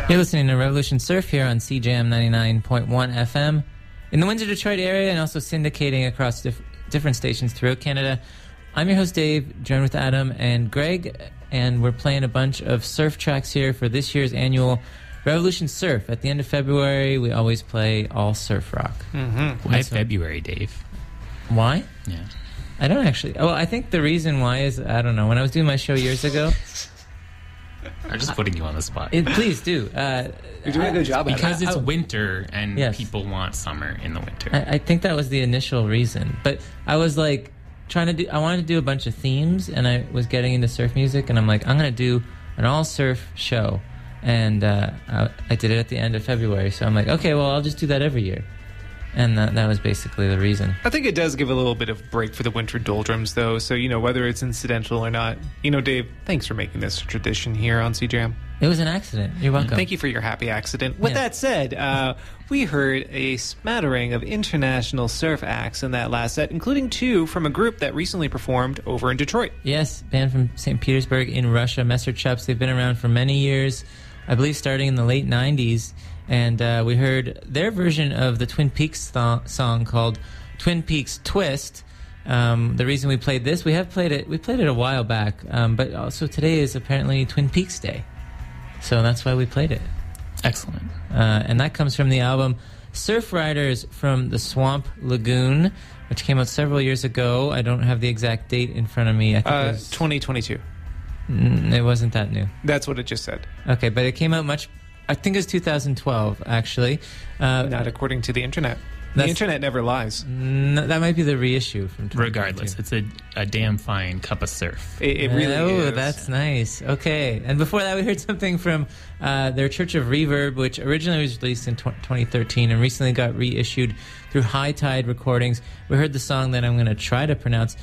You're listening to Revolution Surf here on CJM 99.1 FM in the Windsor, Detroit area, and also syndicating across different stations throughout Canada. I'm your host, Dave, joined with Adam and Greg, and we're playing a bunch of surf tracks here for this year's annual Revolution Surf. At the end of February, we always play all surf rock. Mm-hmm. Why February, Dave? Why? Yeah. I don't actually... Well, I think the reason why is, I don't know. When I was doing my show years ago... I'm just putting you on the spot. Please do. You're doing a good job at it. Because it's winter and people want summer in the winter. I think that was the initial reason. But I was like I wanted to do a bunch of themes, and I was getting into surf music, and I'm like, I'm going to do an all surf show. And I did it at the end of February. So I'm like, okay, well, I'll just do that every year. And that was basically the reason. I think it does give a little bit of break for the winter doldrums, though. So, whether it's incidental or not. Dave, thanks for making this a tradition here on CJAM. It was an accident. You're welcome. Thank you for your happy accident. With that said, we heard a smattering of international surf acts in that last set, including two from a group that recently performed over in Detroit. Yes, band from St. Petersburg in Russia, Messerchaps. They've been around for many years, I believe starting in the late 90s. And we heard their version of the Twin Peaks song called Twin Peaks Twist. The reason we played this, we played it a while back, but also today is apparently Twin Peaks Day. So that's why we played it. Excellent. And that comes from the album Surf Riders from the Swamp Lagoon, which came out several years ago. I don't have the exact date in front of me. I think it was 2022. It wasn't that new. That's what it just said. Okay, but it came out I think it was 2012, actually. Not according to the internet. The internet never lies. That might be the reissue from 2022. Regardless, it's a damn fine cup of surf. It really is. Oh, that's nice. Okay. And before that, we heard something from their Church of Reverb, which originally was released in 2013 and recently got reissued through High Tide Recordings. We heard the song that I'm going to try to pronounce,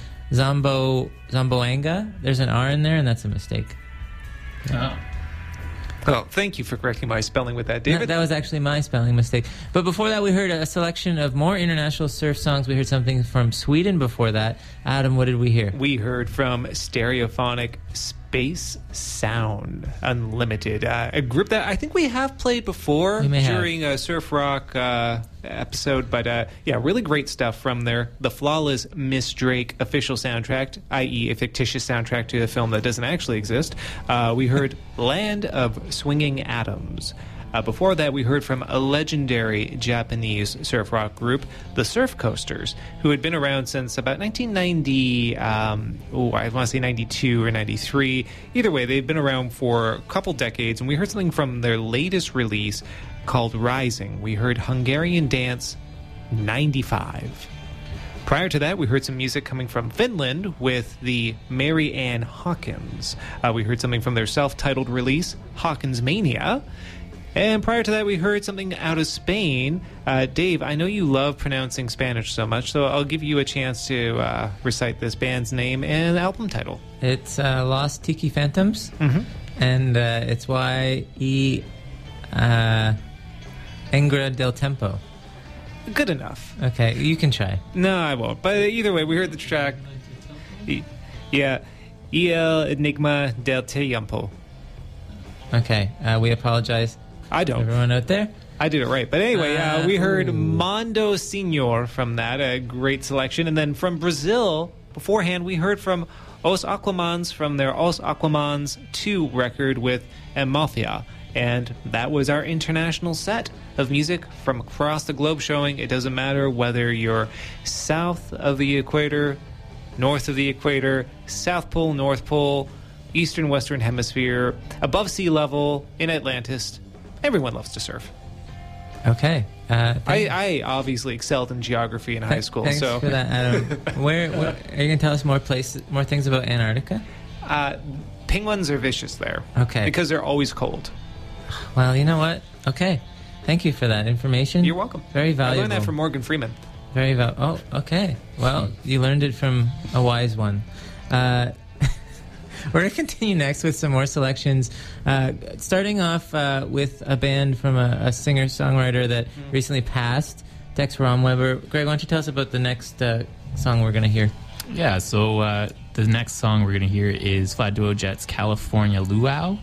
Zamboanga. There's an R in there, and that's a mistake. Oh. Well, thank you for correcting my spelling with that, David. That was actually my spelling mistake. But before that, we heard a selection of more international surf songs. We heard something from Sweden before that. Adam, what did we hear? We heard from Stereophonic Space Sound Unlimited, a group that I think we have played before during a surf rock episode. But really great stuff from the Flawless Miss Drake official soundtrack, i.e. a fictitious soundtrack to a film that doesn't actually exist. We heard Land of Swinging Atoms. Before that, we heard from a legendary Japanese surf rock group, the Surf Coasters, who had been around since about 1990, I want to say 92 or 93. Either way, they've been around for a couple decades, and we heard something from their latest release called Rising. We heard Hungarian Dance 95. Prior to that, we heard some music coming from Finland with the Mary Ann Hawkins. We heard something from their self-titled release, Hawkins Mania. And prior to that, we heard something out of Spain. Dave, I know you love pronouncing Spanish so much, so I'll give you a chance to recite this band's name and album title. It's Los Tiki Phantoms, and it's Y-E Engra del Tempo. Good enough. Okay, you can try. No, I won't. But either way, we heard the track. Yeah, El Enigma del Tiempo. Okay, we apologize. I don't. Everyone out there? I did it right. But anyway, we heard Mondo Senor from that, a great selection. And then from Brazil, beforehand, we heard from Os Aquamans from their Os Aquamans 2 record with Mafia. And that was our international set of music from across the globe, showing it doesn't matter whether you're south of the equator, north of the equator, South Pole, North Pole, Eastern, Western Hemisphere, above sea level, in Atlantis. Everyone loves to surf. Okay. I obviously excelled in geography in high school. Thanks for that, Adam. Where are you going to tell us more things about Antarctica? Penguins are vicious there. Okay. Because they're always cold. Well, you know what? Okay. Thank you for that information. You're welcome. Very valuable. I learned that from Morgan Freeman. Very valuable. Oh, okay. Well, you learned it from a wise one. We're going to continue next with some more selections, starting off with a band from a singer-songwriter that recently passed, Dex Romweber. Greg, why don't you tell us about the next song we're going to hear? Yeah, so the next song we're going to hear is Flat Duo Jet's California Luau.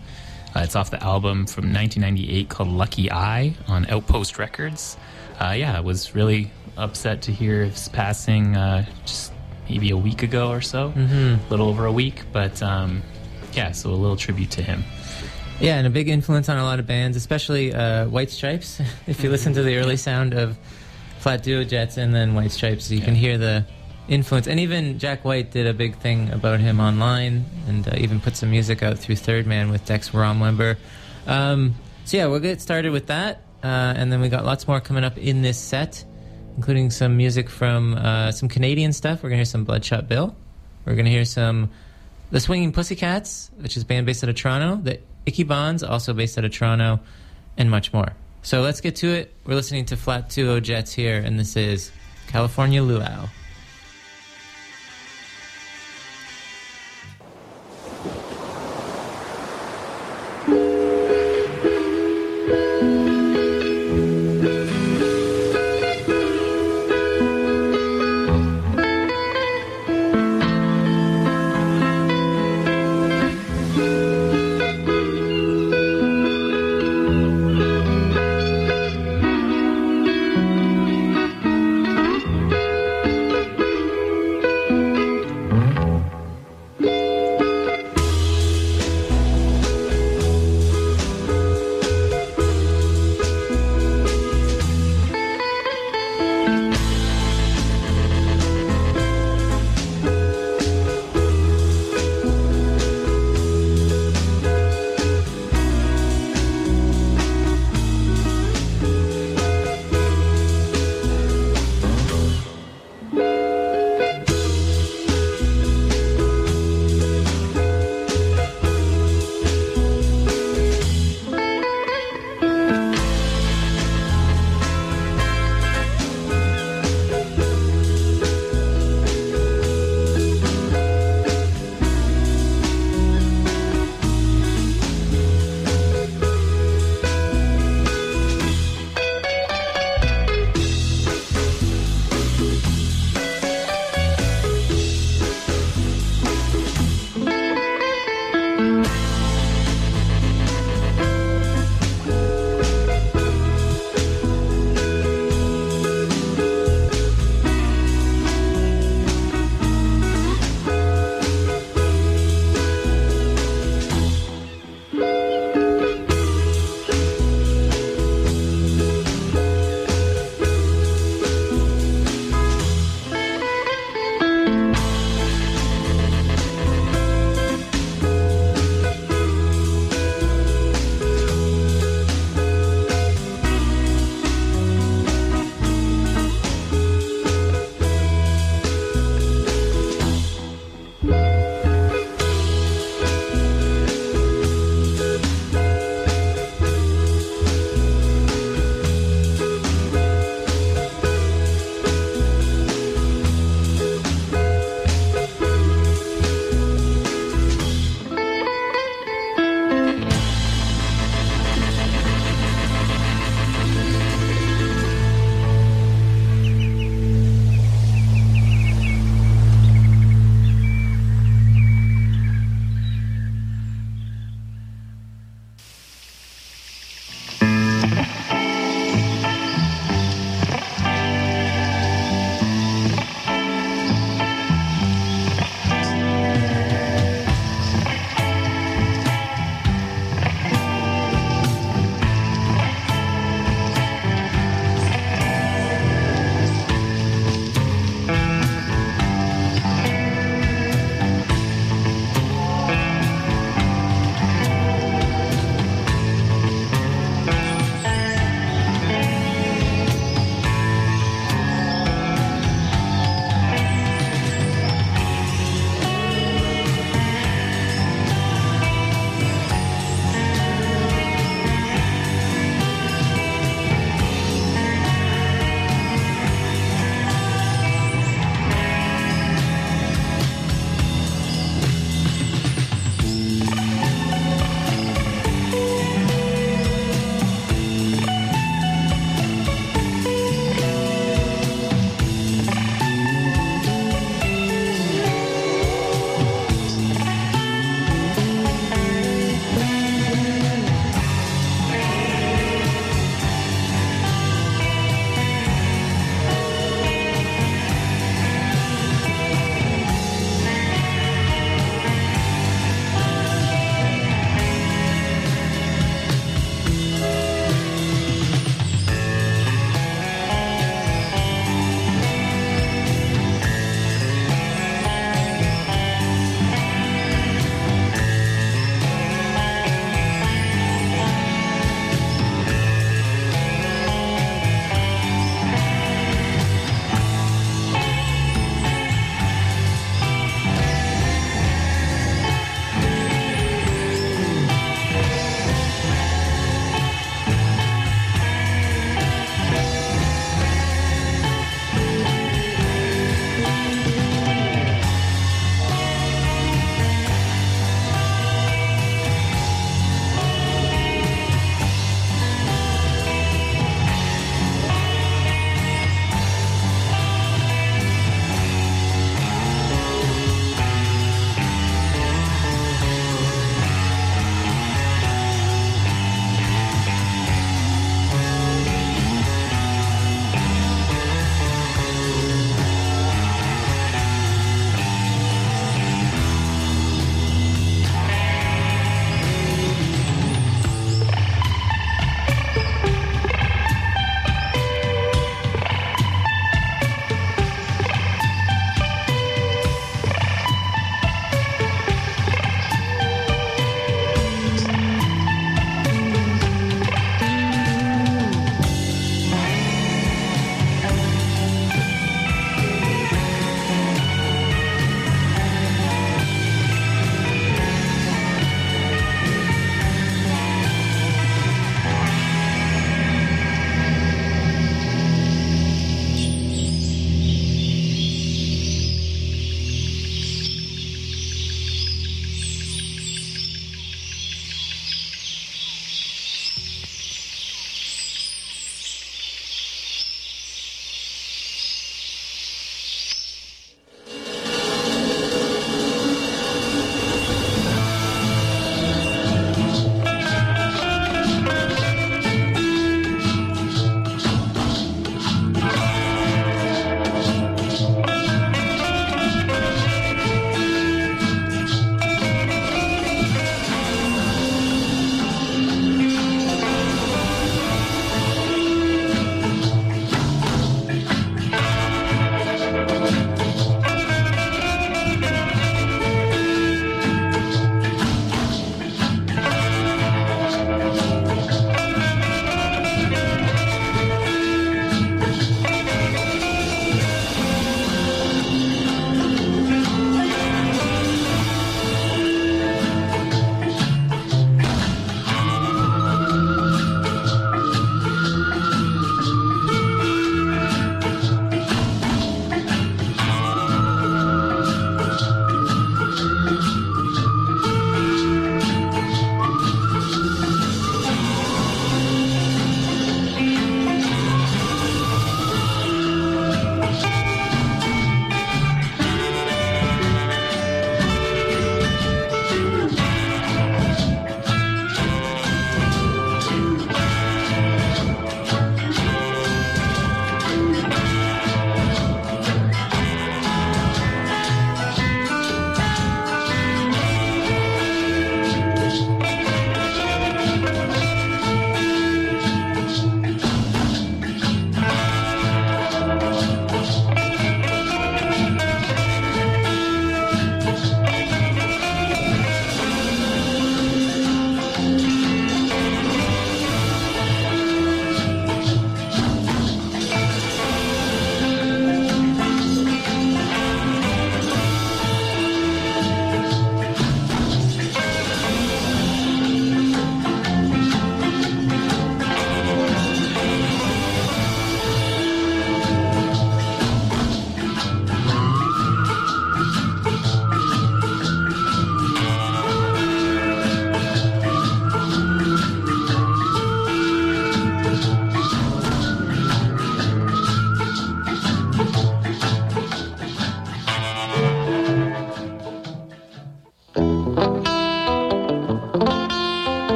It's off the album from 1998 called Lucky Eye on Outpost Records. I was really upset to hear his passing just maybe a week ago or so, a little over a week. But so a little tribute to him. Yeah, and a big influence on a lot of bands, especially White Stripes. If you listen to the early sound of Flat Duo Jets and then White Stripes, you can hear the influence. And even Jack White did a big thing about him online and even put some music out through Third Man with Dex Romwember. We'll get started with that. And then we got lots more coming up in this set, including some music from some Canadian stuff. We're going to hear some Bloodshot Bill. We're going to hear some The Swinging Pussycats, which is a band based out of Toronto. The Icky Bonds, also based out of Toronto, and much more. So let's get to it. We're listening to Flat Duo Jets here, and this is California Luau.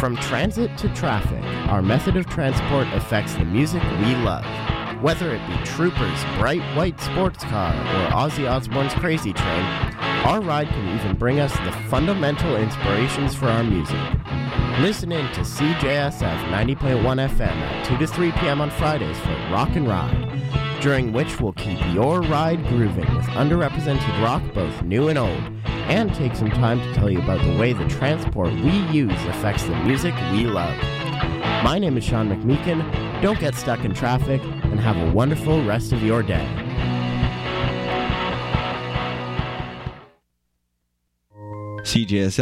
From transit to traffic, our method of transport affects the music we love. Whether it be Trooper's bright white sports car or Ozzy Osbourne's Crazy Train, our ride can even bring us the fundamental inspirations for our music. Listen in to CJSF 90.1 FM at 2 to 3 p.m. on Fridays for Rock and Ride, during which we'll keep your ride grooving with underrepresented rock, both new and old, and take some time to tell you about the way the transport we use affects the music we love. My name is Sean McMeekin. Don't get stuck in traffic, and have a wonderful rest of your day. CJSF